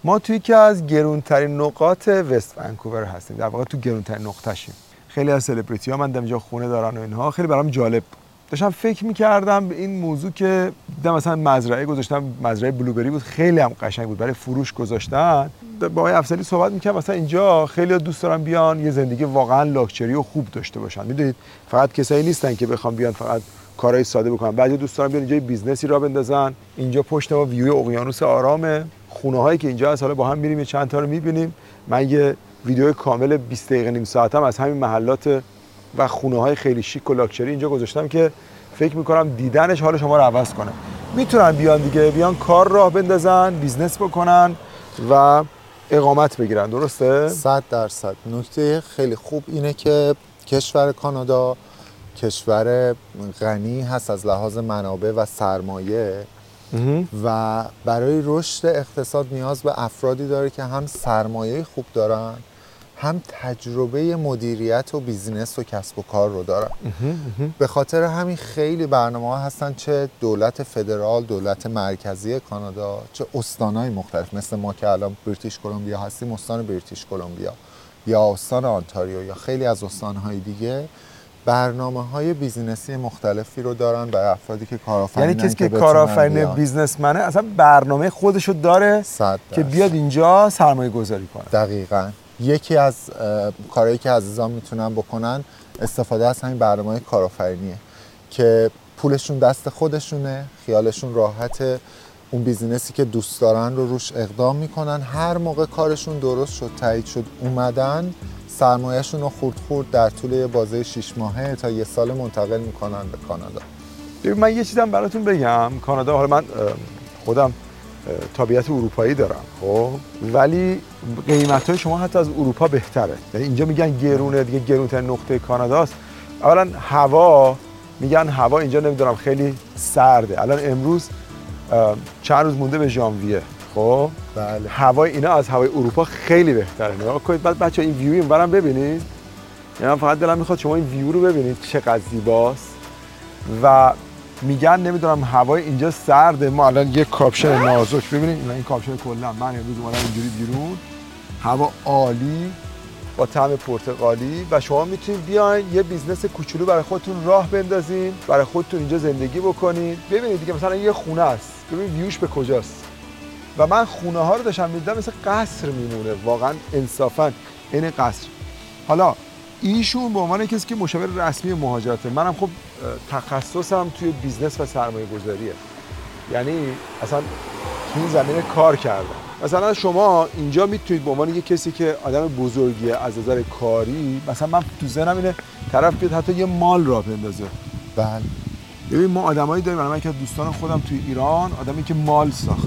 ما توی یکی از گرونترین نقاط وست ونکوور هستیم، در واقع تو گرونترین نقطه‌شیم. خیلی از سلبریتی‌ها من اینجا خونه دارن و اینها، خیلی برام جالب بود. داشتم فکر می‌کردم به این موضوع که دیدم مثلا مزرعه گذاشتم، مزرعه بلوبری بود، خیلی هم قشنگ بود، برای فروش گذاشتن. با آقای افضلی صحبت می‌کردم مثلا اینجا خیلی‌ها دوست دارن بیان یه زندگی واقعا لاکچری و خوب داشته باشن. می‌دونید فقط کسایی نیستن که بخوام بیان فقط کارهای ساده بکنن، بعضی دوست دارن بیان اینجا بیزنسی راه بندازن. اینجا پشت ما ویو اقیانوس آرامه، خونه‌هایی که اینجا هست، حالا با هم میریم چند تا رو می‌بینیم. من یه ویدیو کامل 20 دقیقه نیم ساعتم از همین محلات و خونه‌های خیلی شیک و لاکچری اینجا گذاشتم که فکر می‌کنم دیدنش حال شما رو عوض کنه. میتونن بیان دیگه، بیان کار راه بندازن، بیزنس بکنن و اقامت بگیرن. درسته؟ 100%. نکته خیلی خوب اینه که کشور کانادا کشور غنی هست از لحاظ منابع و سرمایه و برای رشد اقتصاد نیاز به افرادی داره که هم سرمایه خوب دارن، هم تجربه مدیریت و بیزینس و کسب و کار رو دارن. به خاطر همین خیلی برنامه‌ها هستن، چه دولت فدرال، دولت مرکزی کانادا، چه استان‌های مختلف مثل ما که الان بریتیش کلمبیا هستیم، استان بریتیش کلمبیا یا استان آنتاریو یا خیلی از استان‌های دیگه برنامه‌های بیزینسی مختلفی رو دارن برای افرادی که کارآفرینن. یعنی کسی که کارآفرین بیزنسمنه اصلا برنامه خودشو داره که بیاد اینجا سرمایه گذاری کنه. دقیقاً. یکی از کارهایی که عزیزان میتونن بکنن استفاده از همین برنامه کارآفرینیه که پولشون دست خودشونه، خیالشون راحته، اون بیزینسی که دوست دارن رو روش اقدام میکنن، هر موقع کارشون درست شد، تایید شد، اومدن سرمایه‌شون رو خورد خورد در طول یه بازه 6 ماهه تا 1 سال منتقل میکنن به کانادا. ببین من یه چیزم براتون بگم، کانادا، حالا من خودم تابعیت اروپایی دارم خب، ولی قیمت‌های شما حتی از اروپا بهتره. یعنی اینجا میگن گرونه، دیگه گرونترین نقطه کاناداست. اولا هوا، میگن هوا اینجا نمیدونم خیلی سرده. الان امروز چند روز مونده به ژانویه خب، بله. هوای اینا از هوای اروپا خیلی بهتره. نگاه کنید بعد بچه‌ها این ویو اینورم ببینید. یعنی من فقط دلم میخواد شما این ویو رو ببینید چقدر زیباست. و میگن نمیدونم هوای اینجا سرده. ما الان یه کاپشن نازک ببینید، این کاپشن کلا من امروز اومدم اینجوری بیرون، هوا عالی با طعم پرتقالی و شما میتونید بیاین یه بیزنس کوچولو برای خودتون راه بندازین، برای خودتون اینجا زندگی بکنید. ببینید دیگه مثلا یه خونه است، ببین ویوش به کجاست. و من خونه ها رو داشتم میدیدم مثل قصر میمونه، واقعا انصافا این قصر. حالا ایشون به عنوان کسی که مشاور رسمی مهاجرته، منم خب تخصصم توی بیزنس و سرمایه گذاریه، یعنی اصلا توی این زمینه کار کردم. مثلا شما اینجا میتونید به عنوان یک کسی که آدم بزرگیه از نظر کاری، مثلا من تو ذهنم اینه طرف بیاد حتی یه مال راه بندازه. بله. ببین ما آدمایی داریم، من که دوستان خودم توی ایران آدمی که مال ساخته،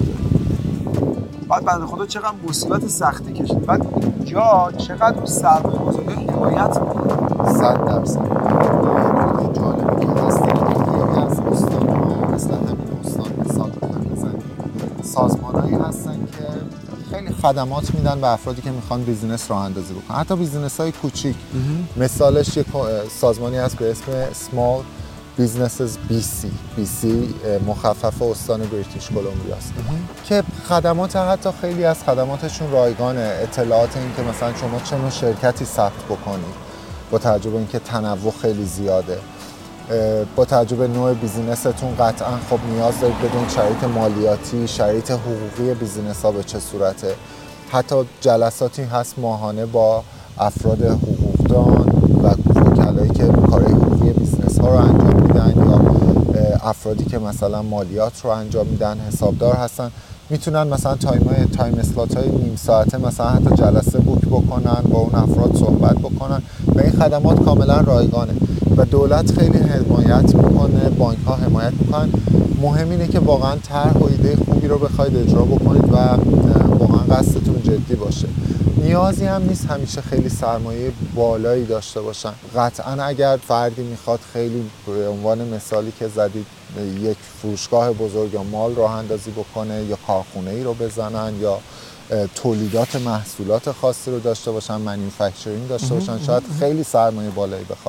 بعد بنده خدا چقدر مصیبت سختی کشید، بعد اینجا چقدر سرمایه گذاری حمایت می‌کنه. 100%. این جالبی که هست که خیلی از استان‌ها مثل همین استان مثال بزنیم، سازمان‌هایی هستن که خیلی خدمات میدن به افرادی که میخوان بیزینس راه اندازی بکنن، حتی بیزینس‌های کوچیک. مثالش یک سازمانی هست به اسم Small Businesses BC مخفف استان بریتیش کلمبیا است که خدمات، حتی خیلی از خدماتشون رایگانه. اطلاعات این که مثلا شما چه نوع شرکتی ثبت بکنید، با توجه به اینکه تنوع خیلی زیاده، با توجه به نوع بیزینستون قطعا خب نیاز دارید بدون شرایط مالیاتی، شرایط حقوقی بیزینس‌ها به چه صورته. حتی جلساتی هست ماهانه با افراد حقوقدان و وکلایی که کارهای حقوقی بیزینس‌ها رو انجام میدن یا افرادی که مثلا مالیات رو انجام میدن، حسابدار هستن، میتونن مثلا تایم اسلات‌های نیم ساعته مثلا حتی جلسه بوک بکنن، با اون افراد صحبت بکنن و این خدمات کاملا رایگانه و دولت خیلی حمایت میکنه، بانک‌ها حمایت میکنن. مهم اینه که واقعا طرح و ایده خوبی رو بخواید اجرا بکنید و واقعا قصدتون جدی باشه. نیازی هم نیست همیشه خیلی سرمایه بالایی داشته باشن. قطعا اگر فردی میخواد خیلی به عنوان مثالی که زدید یک فروشگاه بزرگ یا مال راه اندازی بکنه یا کارخونه‌ای رو بزنن یا تولیدات محصولات خاصی رو داشته باشن، مانیفکتچرینگ داشته باشن، شاید خیلی سرمایه بالایی بخواد.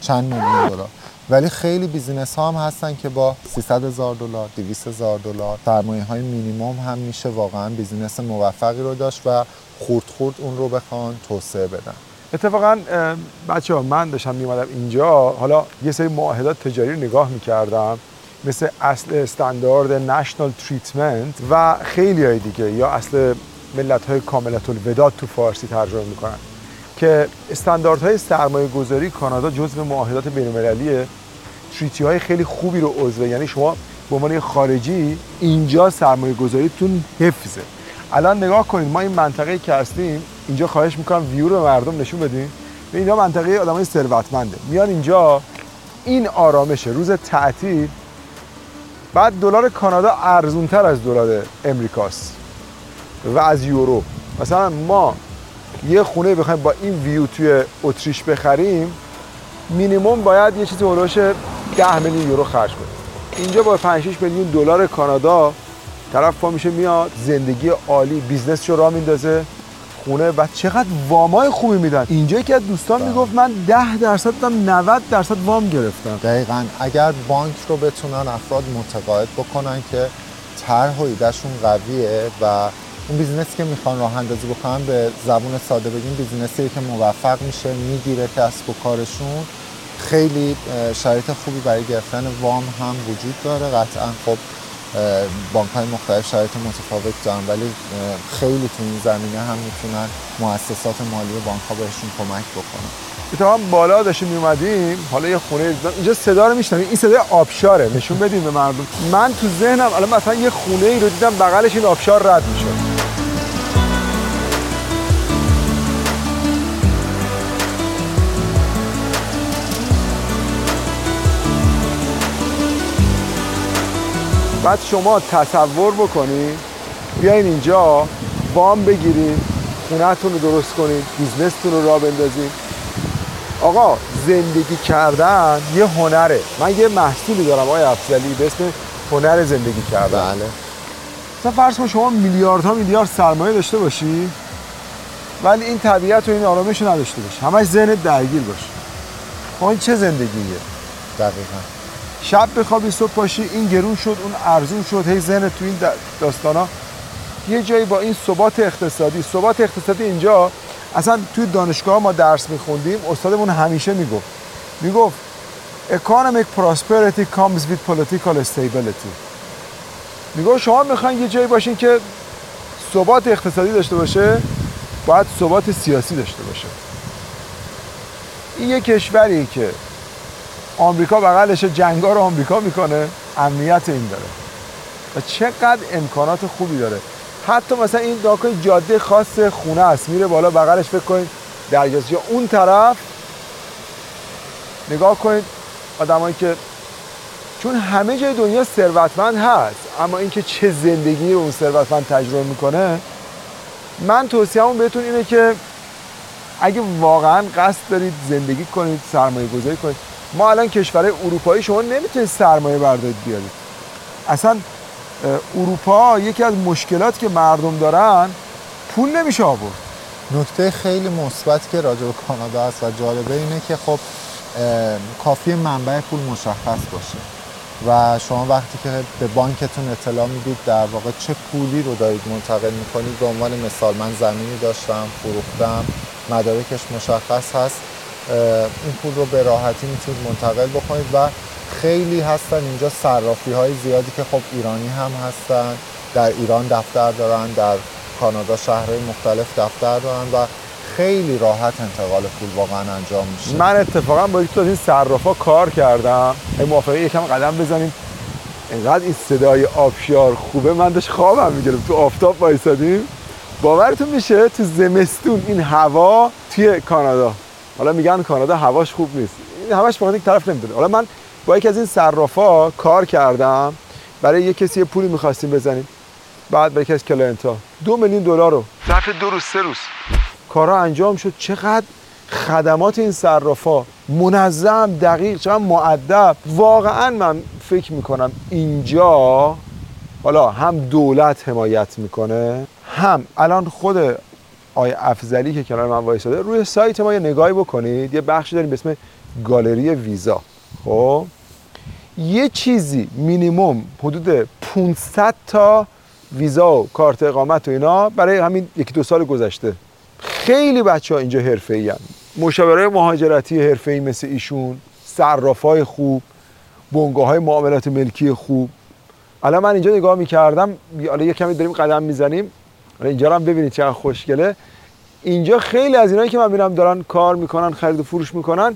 چند میلیون دلار. ولی خیلی بیزینس ها هم هستن که با $300,000 $200,000 سرمایه های مینیمم هم میشه واقعا بیزینس موفقی رو داشت و خورد اون رو بخوان توسعه بدن. اتفاقا بچه‌ها من داشتم میومدم اینجا، حالا یه سری معاهدات تجاری رو نگاه میکردم مثل اصل استاندارد نشنال تریتمنت و خیلی های دیگه، یا اصل ملت های کاملت الوداد تو فارسی ترجمه میکنن، که استانداردهای سرمایه گذاری کانادا جزو معاهدات بین‌المللیه. تریتی های خیلی خوبی رو عضوه، یعنی شما به عنوان خارجی اینجا سرمایه گذاریتون حفظه. الان نگاه کنید، ما این منطقه‌ای که هستیم اینجا، خواهش میکنم ویو رو به مردم نشون بدین. به اینا منطقه آدمای ثروتمنده میان اینجا، این آرامشه روز تعطیل. بعد دلار کانادا ارزونتر از دلار امریکاست و از یورو. مثلا ما یه خونه بخوایم با این ویو توی اتریش بخریم، مینیمم باید یه چیزی هولوش 10 میلیون یورو خرج کنیم. اینجا با 5-6 میلیون دلار کانادا طرف پا میشه میاد، زندگی عالی، بیزنسشو راه میندازه، خونه. و چقدر وامای خوبی میدن. اینجا که از دوستان میگفت من 10% دادم 90% وام گرفتم. دقیقاً. اگر بانک رو بتونن افراد متقاعد بکنن که طرح و ایدهشون قویه و اون بیزنسی که میخوان راه اندازی بکنن، به زبون ساده بگیم بیزنسی که موفق میشه، میگیره کسب و کارشون، خیلی شرایط خوبی برای گرفتن وام هم وجود داره. قطعاً خب بانک‌های مختلف شرایط متفاوت دارن، ولی خیلی تو این زمینه هم میتونن مؤسسات مالی بانک‌ها بهشون کمک بکنن. اتفاقا بالا داشتیم میومدیم، حالا یه خونه اینجا صدا رو میشنویم، این صدای آبشاره، نشون بدیم به مردم. من تو ذهنم الان مثلا یه خونه ای رو دیدم بغلش این آبشار رد میشه. بعد شما تصور بکنید بیاین اینجا وام بگیرید، خونه‌تون رو درست کنید، بیزنستون رو راه بندازید. آقا زندگی کردن یه هنره. من یه محصولی دارم آقای افضلی به اسم هنر زندگی کردن. بله. مثلا فرض کن شما میلیاردها میلیارد سرمایه داشته باشی، ولی این طبیعت و این آرامش رو نداشته باشی، همش ذهنت درگیر باشه. خب این چه زندگیه؟ دقیقاً. شب بخوابی صبح پاشی این گرون شد اون ارزون شد، هی ذهنت تو این داستانا. یه جایی با این ثبات اقتصادی اینجا، اصلا توی دانشگاه ما درس میخوندیم، استادمون همیشه میگفت economic prosperity comes with political stability. میگفت شما میخواین یه جایی باشین که ثبات اقتصادی داشته باشه، باید ثبات سیاسی داشته باشه. این یه کشوری که آمریکا بغلش جنگا رو آمریکا میکنه، امنیت این داره و چقدر امکانات خوبی داره. حتی مثلا این داکن جاده خاص خونه است، میره بالا بغلش فکر کنید دریاست، یا اون طرف نگاه کنید آدمایی که، چون همه جای دنیا ثروتمند هست، اما اینکه چه زندگی رو اون ثروتمند تجربه میکنه، من توصیه‌ام بهتون اینه که اگه واقعا قصد دارید زندگی کنید، سرمایه گذاری کنید. ما الان کشورهای اروپایی شما نمیتونید سرمایه بردارید بیارید. اصلا اروپا یکی از مشکلات که مردم دارن پول نمیشه آورد. نکته خیلی مثبت که راجع به کانادا هست و جالبه اینه که خب کافی منبع پول مشخص باشه و شما وقتی که به بانکتون اطلاع میدید در واقع چه پولی رو دارید منتقل میکنید. به عنوان مثال من زمینی داشتم فروختم، مدارکش مشخص هست، این پول رو به راحتی میتونید منتقل بکنید و خیلی هستن اینجا صرافی های زیادی که خب ایرانی هم هستن، در ایران دفتر دارن، در کانادا شهرهای مختلف دفتر دارن و خیلی راحت انتقال پول واقعا انجام میشه. من اتفاقا با یکی از این صرافا کار کردم، موافقه یکم قدم بزنیم. اینقدر این صدای آبشار خوبه، من داشت خوابم میگرفت، تو آفتاب وایسادیم. باورتون میشه تو زمستون این هوا توی کانادا، حالا میگن کانادا هواش خوب نیست، این هواش فقط یک طرف نمیدونه. حالا من با یکی از این صرافا کار کردم، برای یک کسی پولی می‌خواستیم بزنیم، بعد برای یکی از کلاینت‌ها $2 میلیون رو ظرف 2 روز 3 روز کارا انجام شد. چقدر خدمات این صرافا منظم، دقیق، چقدر مؤدب. واقعا من فکر میکنم اینجا حالا هم دولت حمایت میکنه، هم الان خود آقای افضلی که کنار من وایساده، روی سایت ما یه نگاهی بکنید، یه بخشی داریم به اسم گالری ویزا. خب یه چیزی مینیمم حدود 500 تا ویزا و کارت اقامت و اینا برای همین 1-2 سال گذشته. خیلی بچه‌ها اینجا حرفه‌این، مشاورای مهاجرتی حرفه‌ای مثل ایشون، صرافای خوب، بنگاه‌های معاملات ملکی خوب. الان من اینجا نگاه می‌کردم، حالا یه کمی داریم قدم می‌زنیم، حالا اینجا هم ببینید چقدر خوشگله. اینجا خیلی از اینایی که من می‌بینم دارن کار می‌کنن، خرید و فروش می‌کنن،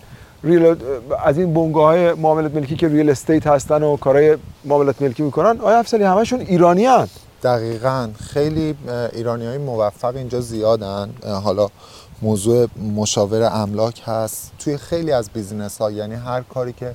از این بنگاه‌های معاملات ملکی که ریل استیت هستن و کارهای معاملات ملکی می‌کنن، آیا افضلی همشون ایرانی‌ان. دقیقاً خیلی ایرانی‌های موفق اینجا زیادن. حالا موضوع مشاور املاک هست توی خیلی از بیزینس‌ها، یعنی هر کاری که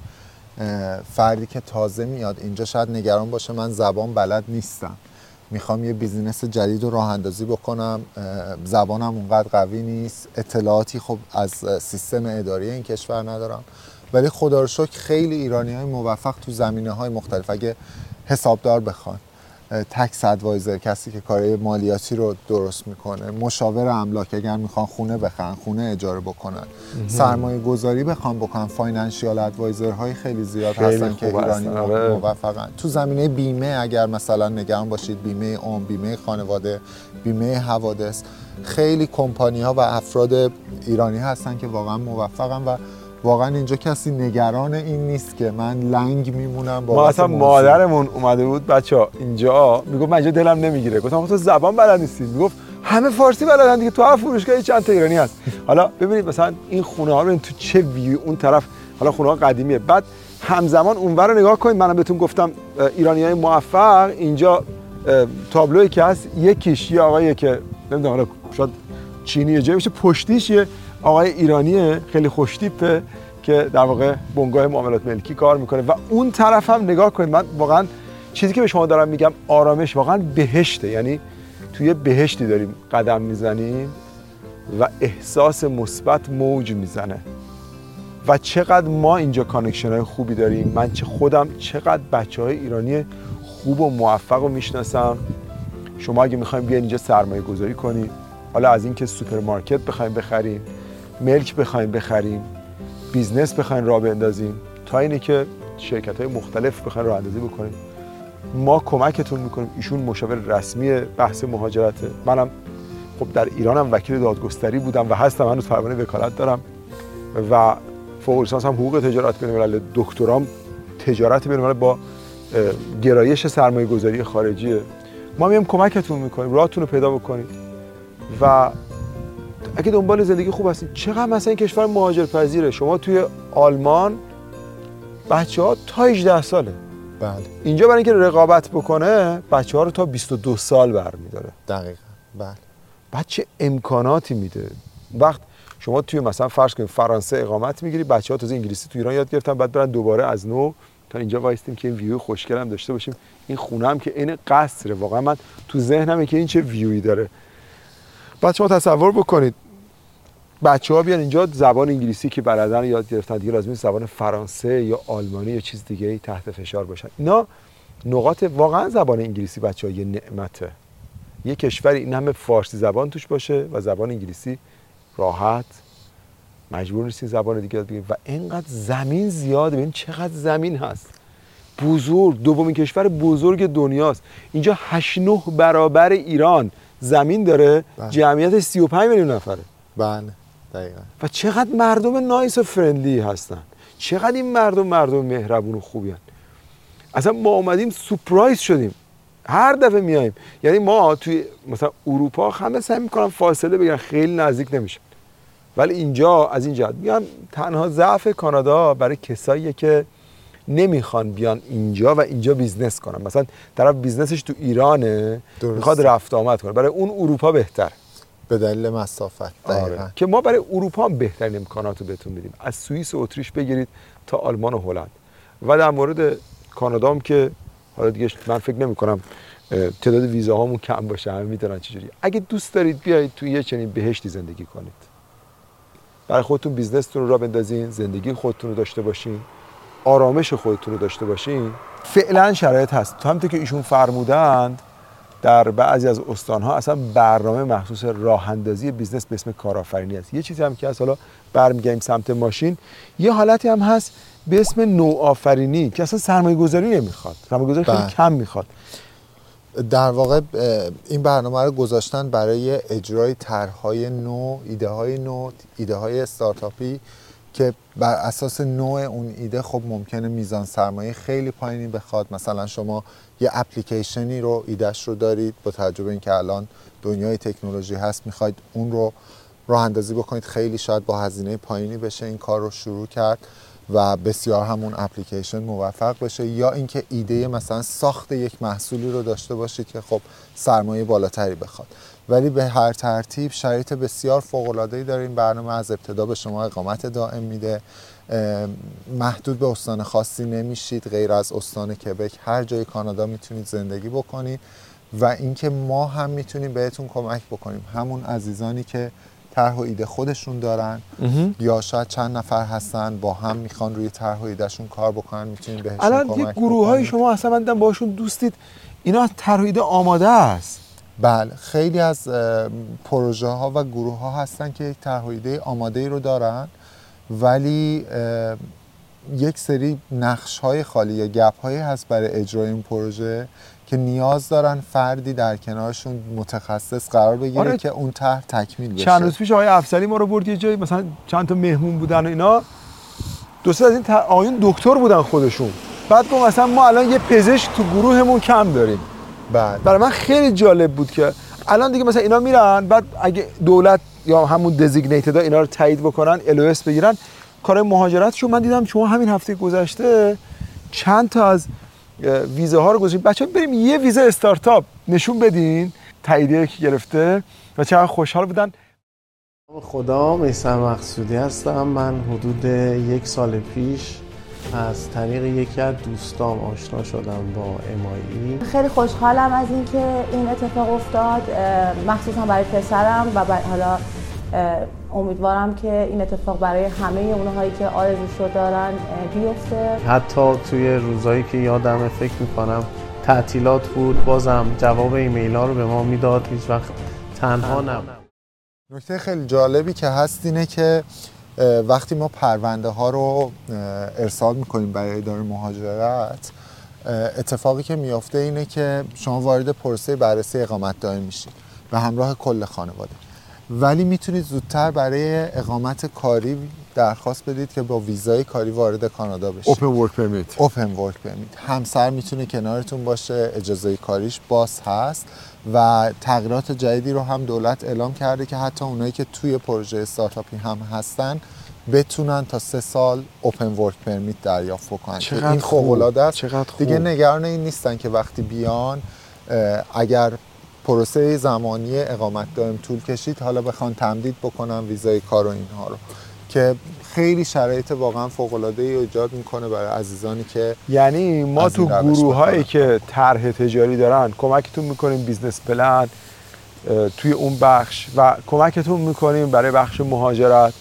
فردی که تازه میاد اینجا شاید نگران باشه من زبان بلد نیستم، میخوام یه بیزینس جدید رو راه اندازی بکنم، زبانم اونقدر قوی نیست، اطلاعاتی خب از سیستم اداری این کشور ندارم، ولی خدا رو شکر خیلی ایرانی‌های موفق تو زمینه‌های مختلف، اگه حسابدار بخوان، تکس ادوایزر، کسی که کارهای مالیاتی رو درست میکنه، مشاور املاک اگر میخوان خونه بخرن، خونه اجاره بکنن، سرمایه گذاری بکنن، فاینانشیال ادوایزرهای خیلی زیاد هستن که ایرانی موفقن. تو زمینه بیمه اگر مثلا نگران باشید، بیمه عمر، بیمه خانواده، بیمه حوادث، خیلی کمپانی ها و افراد ایرانی هستن که واقعا موفقن و واقعا اینجا کسی نگران این نیست که من لنگ میمونم. ما اصلا مادرمون اومده بود بچه‌ها اینجا، میگفت من اینجا دلم نمیگیره. گفتم تو زبان بلد نیستی؟ میگفت همه فارسی بلدن دیگه، تو هر فروشگاهی چند تا ایرانی هست. حالا ببینید مثلا این خونه ها رو تو چه ویو، اون طرف حالا خونه ها قدیمیه، بعد همزمان اونور رو نگاه کنید. منم بهتون گفتم ایرانیای موفق اینجا تابلویی که هست، یکیش یه آقاییه که نمیدونم حالا شاید چینیه، جای میشه پشتیش یه آقای ایرانیه خیلی خوشتیپه که در واقع بنگاه معاملات ملکی کار میکنه و اون طرف هم نگاه کنید. من واقعا چیزی که به شما دارم میگم، آرامش واقعا بهشته، یعنی توی بهشتی داریم قدم میزنیم و احساس مثبت موج میزنه و چقدر ما اینجا کانکشن های خوبی داریم. من خودم چقدر بچهای ایرانی خوب و موفق رو میشناسم. شما اگه میخوایم بیاین اینجا سرمایه گذاری کنید، حالا از اینکه سوپرمارکت بخوایم بخریم، ملک بخوایم بخریم، بیزنس بخوایم راه بندازیم، تا اینه که شرکت‌های مختلف بخوایم راه اندازی بکنیم، ما کمکتون میکنیم. ایشون مشاور رسمی بحث مهاجرته. منم خب در ایرانم وکیل دادگستری بودم و هستم، هنوز پروانه وکالت دارم و فوق لیسانس هم حقوق تجارت بین‌الملل، دکترام تجارت بین‌الملل با گرایش سرمایه‌گذاری خارجیه. ما میام کمکتون میکنیم، راهتون رو پیدا بکنید و اگه دنبال زندگی خوب هستید. چقدر مثلا این کشور مهاجرپذیره. شما توی آلمان بچه‌ها تا 18 ساله، بله، اینجا برای اینکه رقابت بکنه بچه‌ها رو تا 22 سال برمی‌داره. دقیقاً، بله. بچه امکاناتی میده. وقت شما توی مثلا فرض کنید فرانسه اقامت میگیری، بچه‌ها تازه انگلیسی تو ایران یاد گرفتن، بعد برن دوباره از نو تا اینجا وایستیم که این ویو خوشگل هم داشته باشیم. این خونه هم که عین قصره، واقعا من تو ذهنمه که این چه ویویی داره. بعد شما تصور بکنید بچه‌ها بیان اینجا زبان انگلیسی که بلدن یاد گرفتن، دیگه لازم نیست زبان فرانسه یا آلمانی یا چیز دیگه‌ای تحت فشار باشن. اینا نقاط، واقعا زبان انگلیسی بچه‌ها یه نعمته. یه کشوری این همه فارسی زبان توش باشه و زبان انگلیسی راحت، مجبور نیستی زبان دیگه یاد بگیری و اینقدر زمین زیاده. ببین چقدر زمین هست، بزرگ، دومین کشور بزرگ دنیاست. اینجا 8-9 برابر ایران زمین داره. بله. جمعیتش 35 میلیون نفره. بله دقیقاً. و چقدر مردم نایس و فرندلی هستن، چقدر این مردم مهربون و خوبی هستن. اصلا ما اومدیم سورپرایز شدیم هر دفعه میایم. یعنی ما توی مثلا اروپا همه سعی میکنن فاصله بگیرن، خیلی نزدیک نمیشن، ولی اینجا از این جهت میگم تنها ضعف کانادا برای کساییه که نمیخوان بیان اینجا و اینجا بیزنس کنن. مثلا طرف بیزنسش تو ایرانه، میخواد رفت آمد کنه، برای اون اروپا بهتر به دلیل مسافت. آره. که ما برای اروپا هم بهترین امکانات رو بهتون میدیم، از سوئیس و اتریش بگیرید تا آلمان و هلند. و در مورد کانادا هم که حالا دیگه من فکر نمی کنم تعداد ویزاهامون کم باشه، همه میدونن چجوری. اگه دوست دارید بیایید توی یه چنین بهشتی زندگی کنید، برای خودتون بیزنستون رو راه بندازین، زندگی خودتون رو داشته باشین، آرامش خودتون رو داشته باشین، فعلا شرایط هست. همونطور که ایشون فرمودند در بعضی از استان‌ها اصلا برنامه مخصوص راه‌اندازی بیزنس به اسم کارآفرینی است. یه چیزی هم که حالا برمیگردیم سمت ماشین، یه حالتی هم هست به اسم نوآفرینی که اصلا سرمایه‌گذاری نمیخواد، سرمایه‌گذاری خیلی کم میخواد. در واقع این برنامه رو گذاشتن برای اجرای طرح‌های نو، ایده‌های نو، ایده‌های استارتاپی که بر اساس نوع اون ایده خب ممکنه میزان سرمایه خیلی پایینی بخواد. مثلا شما یه اپلیکیشنی رو ایدهش رو دارید، با توجه به اینکه الان دنیای تکنولوژی هست میخواید اون رو راه اندازی بکنید، خیلی شاید با هزینه پایینی بشه این کار رو شروع کرد و بسیار همون اپلیکیشن موفق بشه، یا اینکه ایده مثلا ساخت یک محصولی رو داشته باشید که خب سرمایه بالاتری بخواد. ولی به هر ترتیب شرایط بسیار فوق‌العاده‌ای داره این برنامه. از ابتدا به شما اقامت دائم میده، محدود به استان خاصی نمیشید غیر از استان کبک، هر جای کانادا میتونید زندگی بکنید و اینکه ما هم میتونیم بهتون کمک بکنیم، همون عزیزانی که طرح و ایده خودشون دارن یا شاید چند نفر هستن با هم میخوان روی طرح و ایدهشون کار بکنن، میتونیم بهشون کمک بکنیم. الان گروه‌های شما اصلا من باشون دوستید، اینا طرح و ایده آماده است. بله، خیلی از پروژه ها و گروه ها هستن که یک طرح و ایده آماده ای رو دارن ولی یک سری نقش های خالی یا گپ هایی هست برای اجرای این پروژه که نیاز دارن فردی در کنارشون متخصص قرار بگیره که اون طرح تکمیل بشه. چند روز پیش آقای افضلی ما رو برد یه جایی، مثلا چند تا مهمون بودن و اینا، دو سه از این آقایون دکتر بودن خودشون، بعد گفت مثلا ما الان یه پزشک تو گروهمون کم داریم. برای من خیلی جالب بود که الان دیگه مثلا اینا میرن، بعد اگه دولت یا همون دزیگنیتد اینا رو تایید بکنن، LOS بگیرن، کار مهاجرتشو من دیدم شما همین هفته گذشته چند تا از ویزاها رو گذاشتین. بچه‌ها بریم یه ویزا استارتاپ نشون بدین تاییدیه که گرفته و چقدر خوشحال بودن. خدا، میثم مقصودی هستم. من حدود 1 سال پیش از طریق یکی از دوستام آشنا شدم با MIE. خیلی خوشحالم از اینکه این اتفاق افتاد، مخصوصا برای پسرم و حالا امیدوارم که این اتفاق برای همه اونهایی که آرزوشو دارن بیفته. حتی توی روزایی که یادم فکر میکنم تعطیلات بود، بازم جواب ایمیل‌ها رو به ما میداد، هیچ وقت تنها نبود. نکته خیلی جالبی که هست اینه که وقتی ما پرونده ها رو ارسال میکنیم برای اداره مهاجرت، اتفاقی که میافته اینه که شما وارد پروسه بررسی اقامت دائم میشید به همراه کل خانواده، ولی میتونید زودتر برای اقامت کاری درخواست بدید که با ویزای کاری وارد کانادا بشید. اوپن ورک پرمیت. همسر میتونه کنارتون باشه، اجازه کاریش باز هست و تغییرات جدیدی رو هم دولت اعلام کرده که حتی اونایی که توی پروژه استارتاپی هم هستن بتونن تا 3 سال اوپن ورک پرمیت دریافت کنن. این فوق‌العاده است. دیگه نگران این نیستن که وقتی بیان اگر پروسه زمانی اقامت دائم طول کشید حالا بخوان تمدید بکنن ویزای کار و اینها رو، که خیلی شرایط واقعا فوق‌العاده‌ای ایجاد میکنه برای عزیزانی که یعنی ما تو گروه‌هایی که طرح تجاری دارن کمکتون میکنیم بیزنس پلن توی اون بخش و کمکتون میکنیم برای بخش مهاجرت.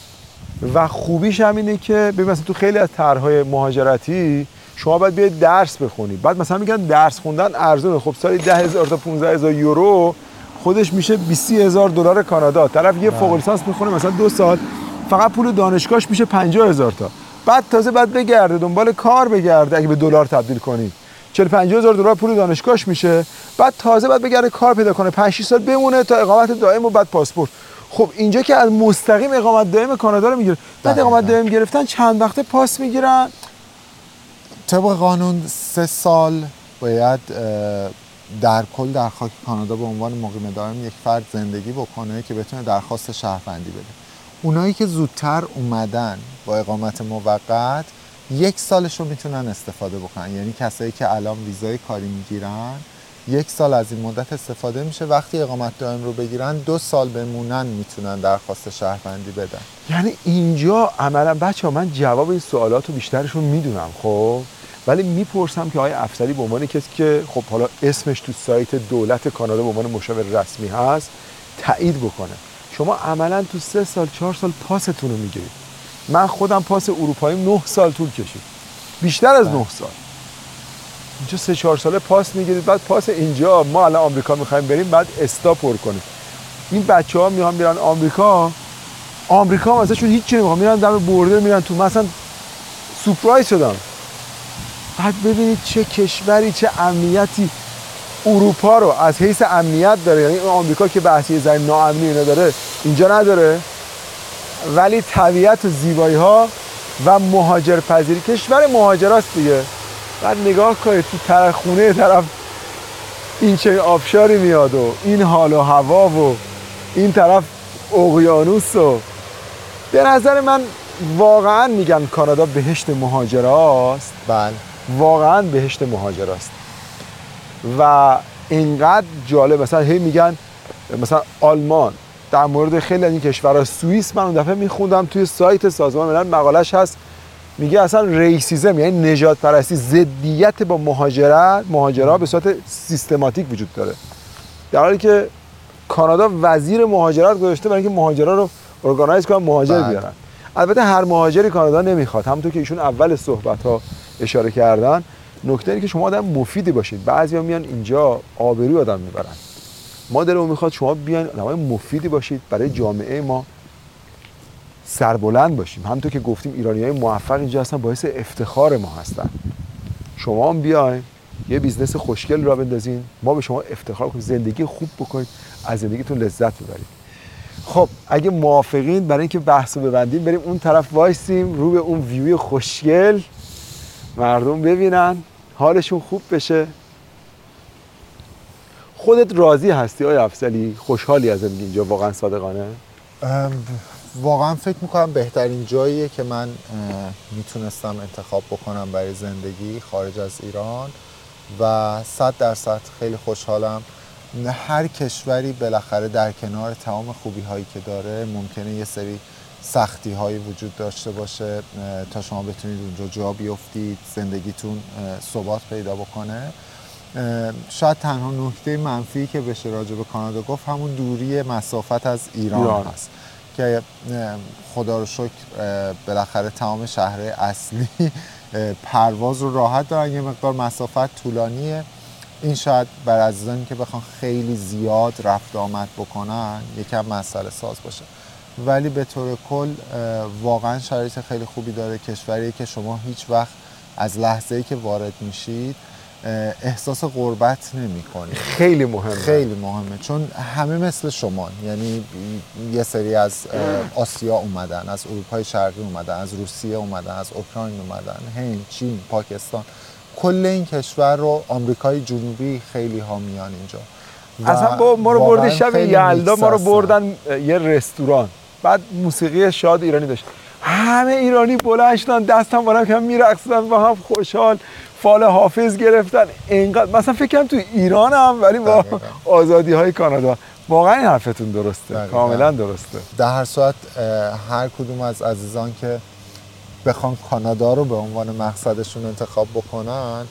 و خوبیش هم اینه که ببین مثلا تو خیلی از طرح‌های مهاجرتی شما باید بیاید درس بخونید، بعد مثلا میگن درس خوندن ارزونه، خب سالی 10,000 تا 15,000 یورو خودش میشه 20,000 دلار کانادا. طرف یه فوق لیسانس میخونه مثلا 2 سال، فقط پول دانشگاهش میشه 50,000 تا، بعد تازه بعد بگرده دنبال کار بگرده، اگه به دلار تبدیل کنی 40-50,000 دلار پول دانشگاهش میشه، بعد تازه بعد بگرده کار پیدا کنه 5-6 سال بمونه تا اقامت دائم و بعد پاسپورت. خب اینجا که از مستقیم اقامت دائم کانادا رو میگیره، بعد اقامت دائم گرفتن چند وقته پاس میگیرن. طبق قانون 3 سال باید در کل در خاک کانادا به عنوان مقیم دائم یک فرد زندگی بکنه که بتونه درخواست شهروندی بده. اونایی که زودتر اومدن با اقامت موقت 1 سالش رو میتونن استفاده بکنن، یعنی کسایی که الان ویزای کاری میگیرن 1 سال از این مدت استفاده میشه، وقتی اقامت دائم رو بگیرن 2 سال بمونن میتونن درخواست شهروندی بدن. یعنی اینجا عملا بچه‌ها من جواب این سوالات رو بیشترشون میدونم، خب ولی میپرسم که آقای افضلی به عنوان کسی که خب حالا اسمش تو سایت دولت کانادا به عنوان مشاور رسمی هست تایید بکنه. شما عملا تو 3 سال 4 سال پاستون رو میگیرید. من خودم پاس اروپایی 9 سال طول کشید، بیشتر از 9 سال. اینجا 3-4 ساله پاس میگیرید، بعد پاس اینجا ما الان آمریکا میخوایم بریم بعد استا پر کنیم. این بچه‌ها میرن آمریکا مثلا چون هیچ چیزی نمیخوام میرن دم بوردر میرن تو، مثلا سورپرایز شدم. بعد ببینید چه کشوری چه امنیتی اروپا رو از حیث امنیت داره، یعنی آمریکا که بحثی زای ناامنی اینا داره اینجا نداره، ولی طبیعت و زیبایی ها و مهاجرپذیری، کشور مهاجراست دیگه. بعد نگاه کنید تو طرف خونه طرف این چه آبشاری میاد و این حال و هوا و این طرف اقیانوس و به نظر من واقعا میگن کانادا بهشت مهاجراست. بله واقعا بهشت مهاجراست و اینقدر جالب. مثلا هی میگن مثلا آلمان در مورد خیلی از این کشورها، سوئیس، من اون دفعه میخوندم توی سایت سازمان ملل مقالش هست، میگه اصلا ریسیزم یعنی نژاد پرستی، ضدیت با مهاجرا به صورت سیستماتیک وجود داره، در حالی که کانادا وزیر مهاجرت گذاشته برای اینکه مهاجرا رو ارگانایز کنن مهاجر بیارن. البته هر مهاجری کانادا نمیخواد، همونطور که ایشون اول صحبت‌ها اشاره کردن. نکته اینه که شما آدم مفیدی باشید. بعضیا میان اینجا آبروی آدم میبرن. ما دلمون میخواد شما بیاین آدمای مفیدی باشید، برای جامعه ما سربلند باشیم. همونطور که گفتیم ایرانیای موفق اینجا هستن، باعث افتخار ما هستن. شما هم بیاین یه بیزنس خوشگل را بندازین، ما به شما افتخار کنیم، زندگی خوب بکنید، از زندگیتون لذت ببرید. خب اگه موافقین برای اینکه بحثو ببندیم بریم اون طرف وایسیم، رو به اون ویوی خوشگل، مردم ببینن، حالشون خوب بشه. خودت راضی هستی آقای افضلی؟ خوشحالی از زندگی اینجا واقعا صادقانه؟ واقعا فکر میکنم بهترین جاییه که من میتونستم انتخاب بکنم برای زندگی خارج از ایران و 100% خیلی خوشحالم. هر کشوری بالاخره در کنار تمام خوبی هایی که داره ممکنه یه سری سختی هایی وجود داشته باشه تا شما بتونید اونجا جا بیفتید، زندگیتون ثبات پیدا بکنه. شاید تنها نکته منفی که بشه راجع به کانادا گفت همون دوری مسافت از ایران هست که خدا رو شکر بالاخره تمام شهرهای اصلی پرواز رو راحت دارن، یه مقدار مسافت طولانیه. این شاید بر عزیزانی که بخوان خیلی زیاد رفت آمد بکنن یکم مسئله ساز باشه، ولی به طور کل واقعا شرایط خیلی خوبی داره. کشوریه که شما هیچ وقت از لحظه‌ای که وارد میشید احساس غربت نمی‌کنید. خیلی مهمه، خیلی مهمه، چون همه مثل شما، یعنی یه سری از آسیا اومدن، از اروپای شرقی اومدن، از روسیه اومدن، از اوکراین اومدن، هند، چین، پاکستان، کل این کشور رو آمریکای جنوبی خیلی ها میان اینجا. اصلا ما رو برده شب یلدا، ما رو بردن یه رستوران، بعد موسیقی شاد ایرانی داشت، همه ایرانی بلند شدن دستم با هم که میرقصیدن با هم خوشحال، فال حافظ گرفتن. اینقدر مثلا فکر کنم تو ایران هم، ولی با آزادی های کانادا. واقعا این حرفتون درسته، کاملا درسته. در هر صورت هر کدوم از عزیزان که بخوان کانادا رو به عنوان مقصدشون انتخاب بکنن،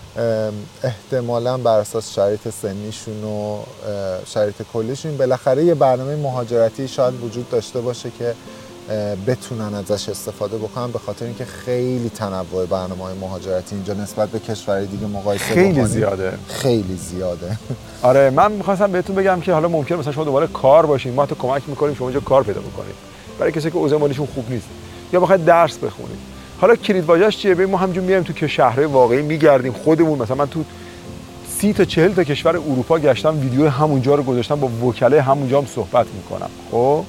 احتمالاً بر اساس شرایط سنیشون و شرایط کلیشون بالاخره یه برنامه مهاجرتی شاید وجود داشته باشه که بتونن ازش استفاده بکنن، به خاطر اینکه خیلی تنوع برنامه‌های مهاجرتی اینجا نسبت به کشورهای دیگه مقایسه خیلی زیاده، خیلی زیاده. آره من می‌خواستم بهتون بگم که حالا ممکنه مثلا شما دوباره کار باشین، ما تو کمک می‌کنیم شما اینجا کار پیدا بکنید، برای کسی که اوضاع مالیشون خوب نیست یا بخواید درس بخونید. حالا کلید واژه‌اش چیه؟ ببین ما همینجوری میایم تو که شهرهای واقعی میگردیم خودمون. مثلا من تو 30 تا 40 تا کشور اروپا گشتم، ویدیو همونجا رو گذاشتم، با وکلای همونجا هم صحبت میکنم. خب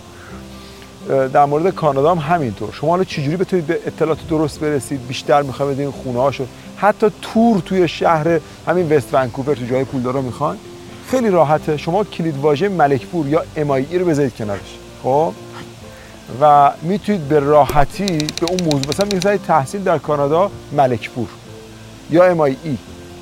در مورد کانادا هم همینطور. شما حالا چجوری بتونید به اطلاعات درست برسید؟ بیشتر میخوایم بدین خونه‌هاشو، حتی تور توی شهر همین وست ونکوور تو جای پولدارا میخوان، خیلی راحته. شما کلید واژه ملکپور یا MIE رو بذارید کنارش، خب و میتونید به راحتی به اون موضوع، مثلا میگید تحصیل در کانادا ملکپور یا MIE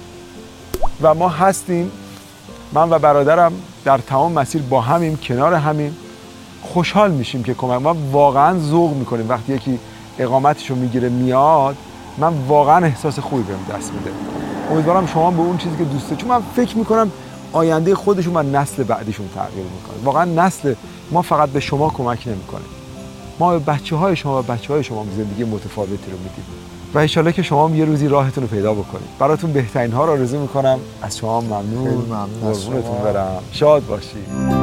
و ما هستیم. من و برادرم در تمام مسیر با همیم، کنار همیم، خوشحال میشیم که کمک. ما واقعا ذوق میکنیم وقتی یکی اقامتشو میگیره میاد، من واقعا احساس خوبی بهم دست میده. امیدوارم شما به اون چیزی که دوست دارید، چون من فکر میکنم آینده خودشون و نسل بعدیشون تغییر میکنه. واقعا نسل ما فقط به شما کمک نمیکنه، ما به بچه‌های شما و بچه‌های شما زندگی متفاوتی رو میدیم. و انشالله که شما هم یه روزی راهتون رو پیدا بکنید. براتون بهترین ها رو آرزو میکنم. از شما ممنون. خیلی ممنون از شما. قربونتون برم. شاد باشید.